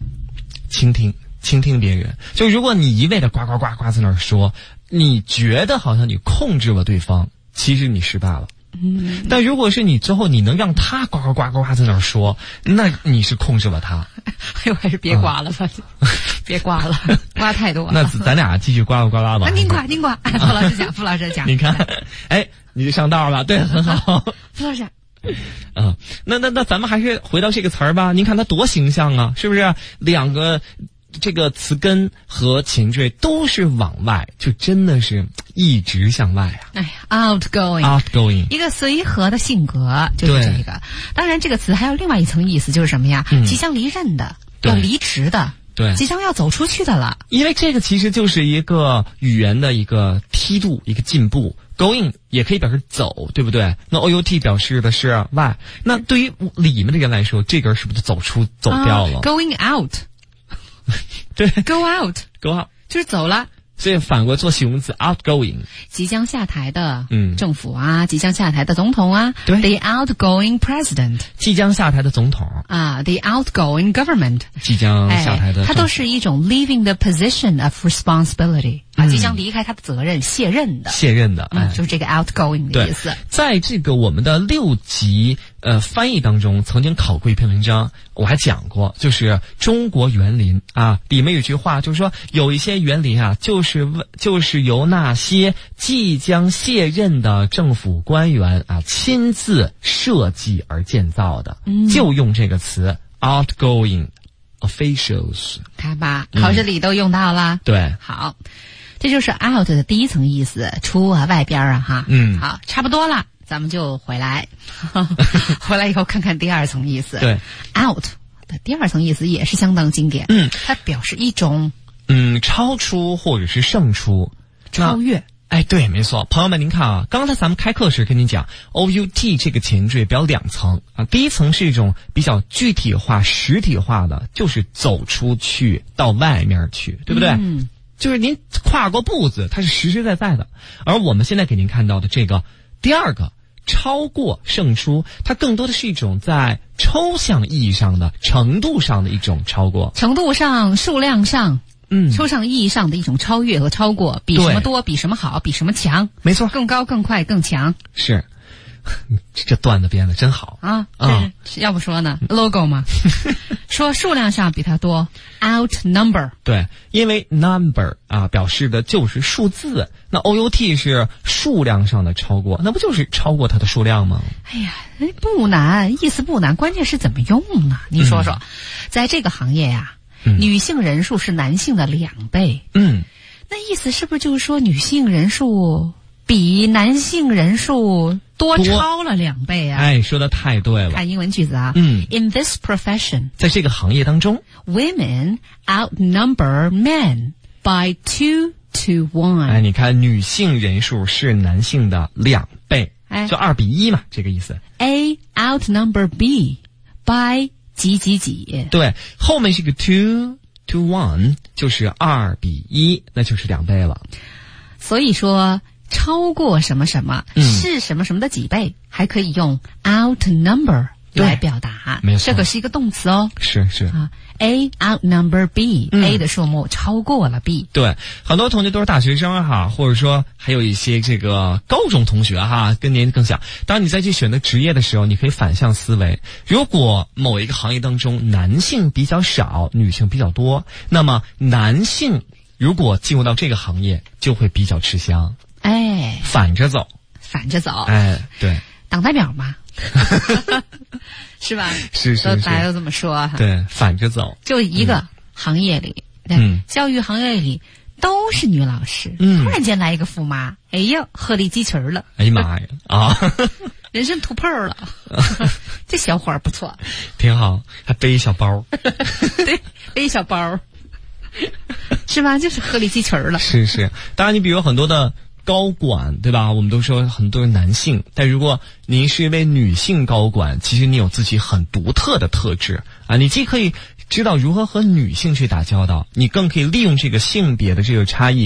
听别人。就如果你一味的呱呱呱呱在那儿说，你觉得好像你控制了对方，其实你失败了。但如果是你之后你能让他呱呱呱呱呱在那儿说，那你是控制了他。 我还是别呱了吧，别呱了，呱太多了。 那咱俩继续呱呱呱呱吧。 您呱，傅老师讲。 你看，哎，你就上道了，对，很好。 傅老师。 那咱们还是回到这个词儿吧。您看它多形象啊，是不是？两个这个词根和前缀都是往外，就真的是一直向外啊。 哎呀 ，outgoing， 一个随和的性格就是这个。当然，这个词还有另外一层意思，就是什么呀？即将离任的，要离职的。 对， 即将要走出去的了。 因为这个其实就是一个语言的一个梯度，一个进步。Going 也可以表示走，对不对？那 out 表示的是外。那对于里面的人来说，这个是不是走掉了 ？Going out， 对 ，go out 就是走了。 所以反过做形容词 outgoing， 即将下台的政府啊，即将下台的总统啊， 对 ，the outgoing president， 即将下台的总统啊 ，the outgoing government， 即将下台的， 它都是一种 leaving the position of responsibility，啊，即将离开他的责任，卸任的，就是这个 outgoing 的意思。 在这个我们的6级翻译当中，曾经考过一篇文章，我还讲过，就是中国园林啊，里面有句话，就是说有一些园林啊，就是由那些即将卸任的政府官员啊亲自设计而建造的，就用这个词 outgoing officials， 看吧，考试里都用到了。 对， 好，这就是 out 的第一层意思，出啊，外边啊，哈，好，差不多了。咱们就回来以后看看第二层意思。 对 ，out 的第二层意思也是相当经典。它表示一种超出或者是胜出、 超越。 哎，对，没错。朋友们，您看啊，刚才咱们开课时跟您讲 ，out 这个前缀表2层啊。第一层是一种比较具体化、实体化的，就是走出去到外面去，对不对？就是您跨过步子，它是实实在在的。而我们现在给您看到的这个第二个。超过胜出，它更多的是一种在抽象意义上的程度上的一种超过， 程度上、数量上，抽象意义上的一种超越和超过，比什么多，比什么好，比什么强， 没错， 更高、更快、更强。 是，这段子编的真好啊！要不说呢 ，logo 嘛，说数量上比它多 ，outnumber。 对，因为 number 啊表示的就是数字，那 out 是数量上的超过，那不就是超过它的数量吗？ 哎呀，不难，意思不难，关键是怎么用呢？你说说，在这个行业呀，女性人数是男性的2倍。那意思是不是就是说女性人数比男性人数多超了2倍啊？ 哎，说的太对了。 看英文句子啊。In this profession， 在这个行业当中 ，women outnumber men by 2 to 1。 哎，你看，女性人数是男性的2倍，就2比1嘛，这个意思。 A outnumber B by 几几几。 对，后面是个 2 to 1， 就是2比1，那就是2倍了。 所以说。超过什么什么，是什么什么的几倍，还可以用 outnumber 来表达。 没错， 这个是一个动词哦。 是啊 ，A outnumber B，A 的数目超过了 B。 对，很多同学都是大学生哈，或者说还有一些这个高中同学哈，跟年龄更小。当你再去选择职业的时候，你可以反向思维。如果某一个行业当中男性比较少，女性比较多，那么男性如果进入到这个行业，就会比较吃香。 哎， 反着走，哎，对， 党代表嘛，是吧？ 是， 大家都这么说哈。 对，反着走， 就一个行业里，教育行业里都是女老师，突然间来一个驸马，哎呀，鹤立鸡群了， 哎呀妈呀啊！ 人生突破了，这小伙儿不错， 挺好，还背一小包， 对，背一小包，是吧？就是鹤立鸡群了， 是。当然，你比如很多的。高管对吧？我们都说很多是男性，但如果您是一位女性高管，其实你有自己很独特的特质啊！你既可以知道如何和女性去打交道，你更可以利用这个性别的这个差异，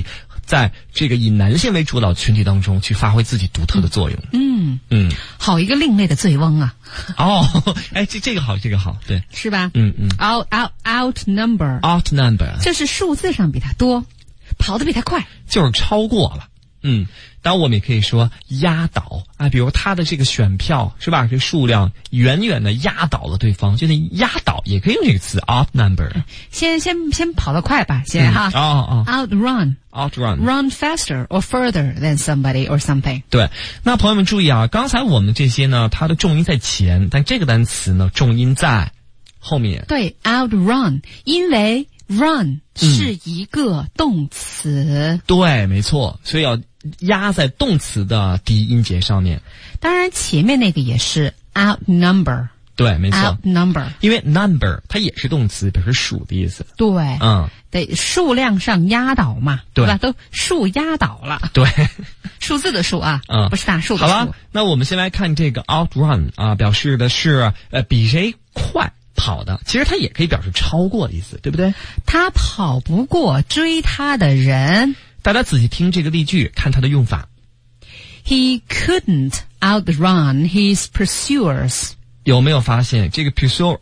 在这个以男性为主导群体当中去发挥自己独特的作用。 好一个另类的醉翁啊！ 哦，哎，这个好，对， 是吧 ？outnumber， 这是数字上比他多，跑得比他快， 就是超过了。当然我们也可以说压倒啊，比如他的这个选票是吧？这数量远远的压倒了对方，就那压倒也可以用这个词 outnumber。 先跑得快吧，先哈。outrun run faster or further than somebody or something。 对，那朋友们注意啊，刚才我们这些呢，它的重音在前，但这个单词呢，重音在后面。 对 ，outrun， 因为 run 是一个动词。 对，没错，所以要压在动词的第一音节上面。 当然前面那个也是 outnumber。 对，没错 outnumber， 因为 number 它也是动词，表示数的意思。 对，得数量上压倒嘛，对吧？都数压倒了。对，数字的数啊，不是大数的数。 好了，那我们先来看这个 outrun 啊，表示的是比谁快跑的，其实它也可以表示超过的意思，对不对？ 他跑不过追他的人。 大家仔细听这个例句，看它的用法。 He couldn't outrun his pursuers。 有没有发现这个 pursuers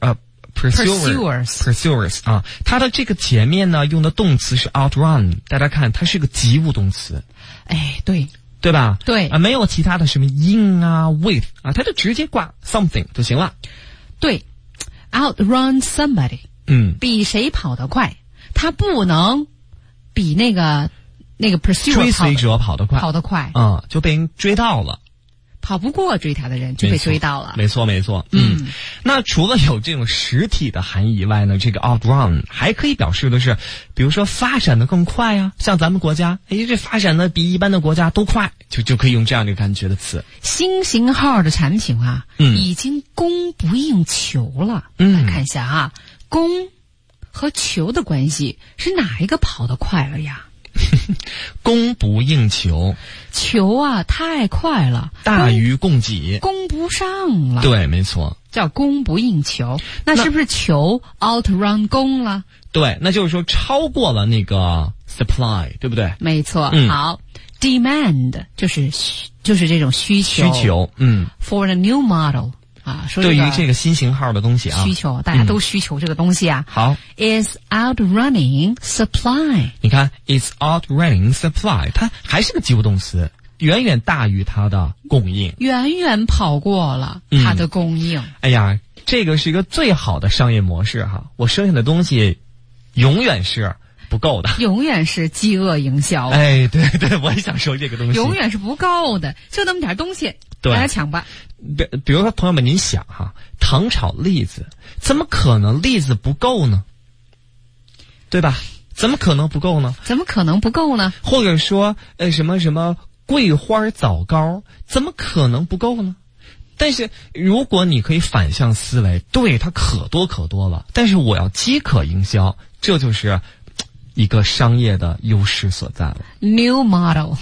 啊？它的这个前面呢用的动词是 outrun， 大家看它是个及物动词。 哎，对吧？ 对啊，没有其他的什么 in 啊 with 啊，它就直接挂 something 就行了。 对 ，outrun somebody， 比谁跑得快，他不能比那个 pursuer 追随者跑得快，就被人追到了。 跑不过追他的人就被追到了。 没错。那除了有这种实体的含义以外呢，这个 outrun 还可以表示的是，比如说发展的更快啊，像咱们国家，这发展的比一般的国家都快，就可以用这样的感觉的词。 新型号的产品啊，已经供不应求了。来看一下啊，供和求的关系是哪一个跑得快了呀？ 供不应求， 求啊太快了， 大于供给， 供不上了。 对，没错， 叫供不应求。那是不是求 outrun 供了？ 对，那就是说超过了那个 supply， 对不对？ 没错。好 ，demand 就是这种需求。For the new model。说对于这个新型号的东西啊， 需求大家都需求这个东西啊。 好 ，is outrunning supply。 你看 ，is outrunning supply， 它还是个及物动词，远远大于它的供应， 远远跑过了它的供应。 哎呀，这个是一个最好的商业模式哈！我生产的东西永远是不够的， 永远是饥饿营销。 哎，对，我也想说这个东西， 永远是不够的，就那么点东西，大家抢吧。 比如说，朋友们，您想哈，糖炒栗子，怎么可能栗子不够呢？对吧？怎么可能不够呢？或者说，什么桂花枣糕，怎么可能不够呢？但是如果你可以反向思维，对，它可多了，但是我要饥渴营销，这就是一个商业的优势所在了。 New model，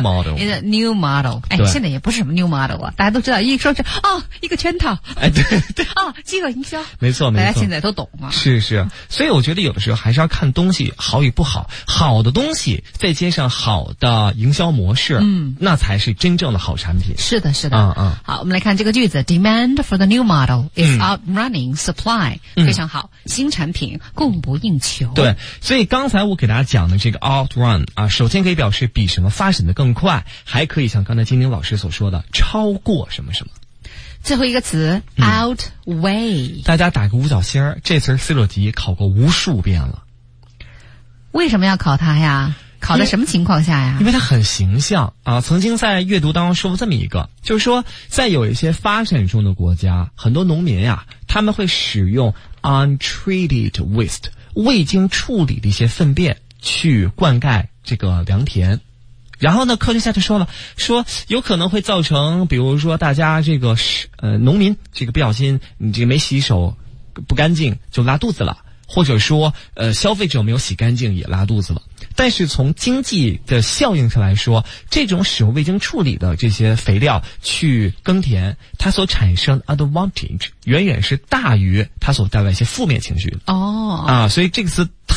new model。哎，现在也不是什么 new model 啊，大家都知道，一说是一个圈套。 哎，对饥饿营销， 没错， 大家现在都懂啊。 是，所以我觉得有的时候还是要看东西好与不好，好的东西再接上好的营销模式，那才是真正的好产品。 是的。好，我们来看这个句子 ，Demand for the new model is outrunning supply，非常好，新产品供不应求。 对，所以刚才我给大家讲的这个 outrun 啊，首先可以表示比什么发展的更快，还可以像刚才金玲老师所说的超过什么什么。 最后一个词 outweigh， 大家打个五角星，这词思路题考过无数遍了。 为什么要考它呀？考在什么情况下呀？ 因为它很形象啊。曾经在阅读当中说过这么一个，就是说在有一些发展中的国家，很多农民呀，他们会使用 untreated waste， 未经处理的一些粪便去灌溉这个良田。然后呢，科学家就说了，说有可能会造成，比如说大家这个农民这个不小心你这个没洗手不干净就拉肚子了，或者说消费者没有洗干净也拉肚子了。但是从经济的效应上来说，这种使用未经处理的这些肥料去耕田，它所产生 advantage 远远是大于它所带来一些负面情绪的。所以这个词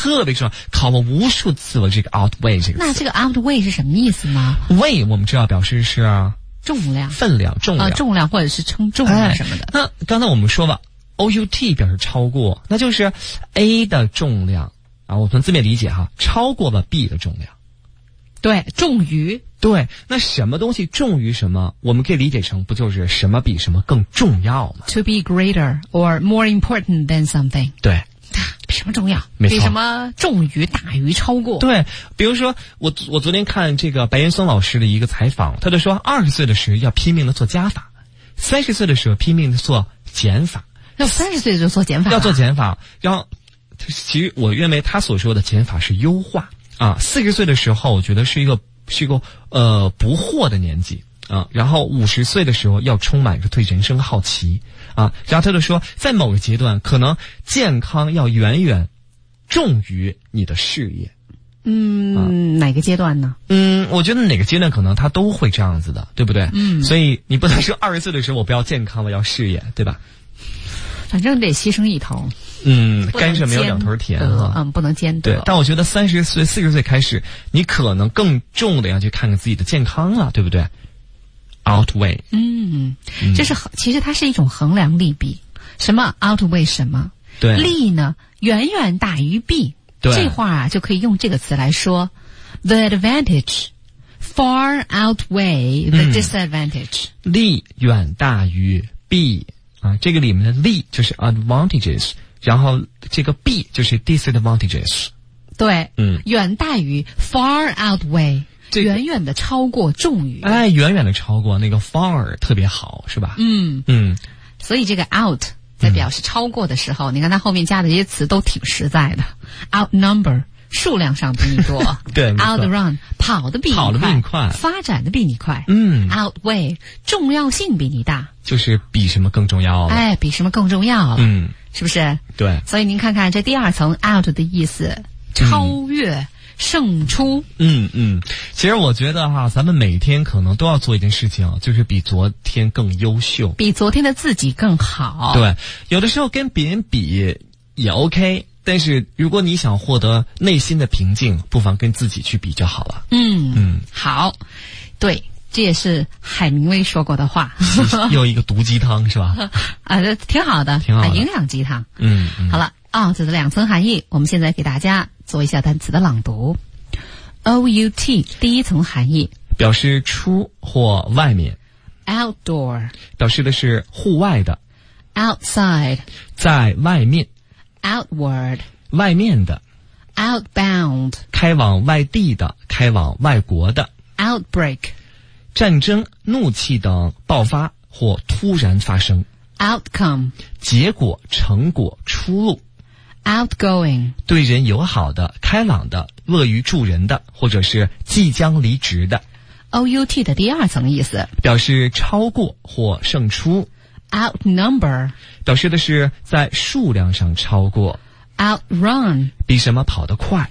特别重要，考过无数次了这个 outweigh 这个词。 那这个 outweigh 是什么意思呢？ weigh 我们知道表示是重量、 分量、重量、 重量或者是称重量什么的。 那刚才我们说了 out 表示超过，那就是 A 的重量啊，我从字面理解哈，超过了 B 的重量。 对，重于。 对，那什么东西重于什么，我们可以理解成不就是什么比什么更重要吗？ To be greater or more important than something。 对， 比什么重要？ 没错， 比什么重于、大于、超过。 对，比如说我昨天看这个白岩松老师的一个采访，他就说20岁的时候要拼命的做加法，30岁的时候拼命的做减法。 要30岁就做减法？ 要做减法。然后其实我认为他所说的减法是优化啊。40岁的时候我觉得是一个不惑的年纪啊。然后50岁的时候要充满着对人生好奇啊。然后他就说在某个阶段可能健康要远远重于你的事业。 哪个阶段呢？ 我觉得哪个阶段可能他都会这样子的，对不对？所以你不能说20岁的时候我不要健康了，要事业，对吧？ 反正得牺牲一头。 甘蔗没有两头甜啊。 不能兼得。 对，但我觉得30岁、40岁开始，你可能更重的要去看看自己的健康了，对不对 ？outweigh。 这是其实它是一种衡量利弊。什么 outweigh 什么？ 对。 利呢，远远大于弊。 对。 这话啊，就可以用这个词来说 ：the advantage far outweigh the disadvantage。 利远大于弊啊，这个里面的利就是 advantages。然后这个 B 就是 disadvantages。 对，远大于 far outweigh， 远远的超过重于。 远远的超过，那个 far 特别好，是吧？ 所以这个 out 在表示超过的时候，你看它后面加的这些词都挺实在的。outnumber 数量上比你多。 对。 outrun 跑得比你快，发展的比你快。outweigh 重要性比你大， 就是比什么更重要了。 比什么更重要了。是不是？ 对。 所以您看看这第二层 out 的意思，超越、胜出。 其实我觉得哈，咱们每天可能都要做一件事情，就是比昨天更优秀， 比昨天的自己更好。 对，有的时候跟别人比也 OK， 但是如果你想获得内心的平静，不妨跟自己去比就好了。好，对。这也是海明威说过的话。又一个毒鸡汤是吧？ 这挺好的，挺好的，营养鸡汤。好了，out 的两层含义，我们现在给大家做一下单词的朗读。out 第一层含义， 表示出或外面。 outdoor 表示的是户外的。 outside 在外面。 outward 外面的。 outbound 开往外地的，开往外国的。 outbreak 战争、怒气等爆发或突然发生。 outcome 结果、成果、出路。 outgoing 对人友好的、开朗的、乐于助人的，或者是即将离职的。 out 的第二层意思， 表示超过或胜出。 outnumber 表示的是在数量上超过。 outrun 比什么跑得快。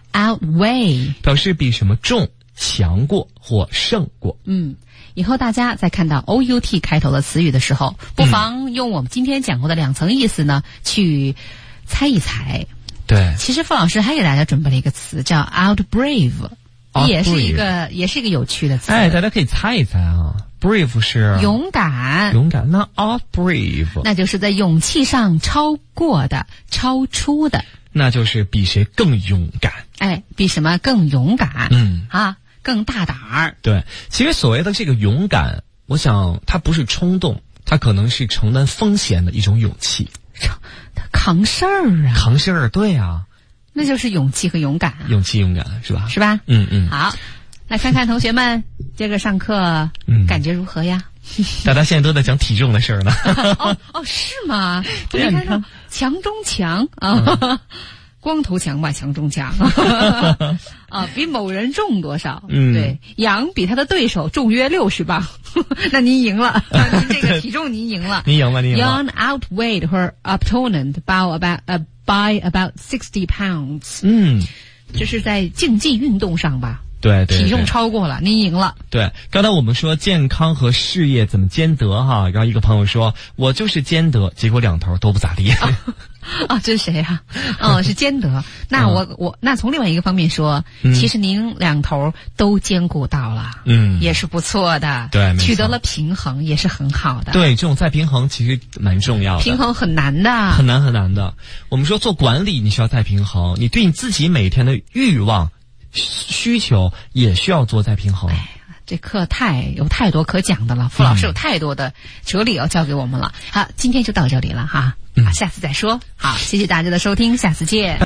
outweigh 表示比什么重、强过或胜过。 以后大家在看到 out 开头的词语的时候，不妨用我们今天讲过的两层意思呢，去猜一猜。 对， 其实傅老师还给大家准备了一个词叫 outbrave， 也是一个有趣的词。 大家可以猜一猜啊。brave 是勇敢， 那 outbrave 那就是在勇气上超过的、超出的， 那就是比谁更勇敢。 比什么更勇敢？更大胆儿。对， 其实所谓的这个勇敢，我想它不是冲动，它可能是承担风险的一种勇气。 扛事儿啊！ 扛事儿，对啊， 那就是勇气和勇敢啊！ 勇气勇敢是吧？ 是吧？好，来看看同学们这个上课感觉如何呀？ 大家现在都在讲体重的事儿呢。 是吗？ 对啊，你看强中强啊。光头强吧，强中强。比某人重多少？对，杨比他的对手重约60磅。那您赢了，您这个体重您赢了。 您赢了。 Yang outweighed her opponent by about 60 pounds。这是在竞技运动上吧， 对对， 体重超过了，您赢了。 对，刚才我们说健康和事业怎么兼得哈，然后一个朋友说我就是兼得，结果两头都不咋地。 这是谁啊？是兼得。那那从另外一个方面说，其实您两头都兼顾到了，也是不错的。 对， 取得了平衡也是很好的。 对，这种再平衡其实蛮重要的。 平衡很难的， 很难很难的。我们说做管理，你需要再平衡，你对你自己每天的欲望、需求也需要做再平衡。 这课有太多可讲的了，傅老师有太多的哲理要教给我们了。好，今天就到这里了哈，下次再说。好，谢谢大家的收听，下次见。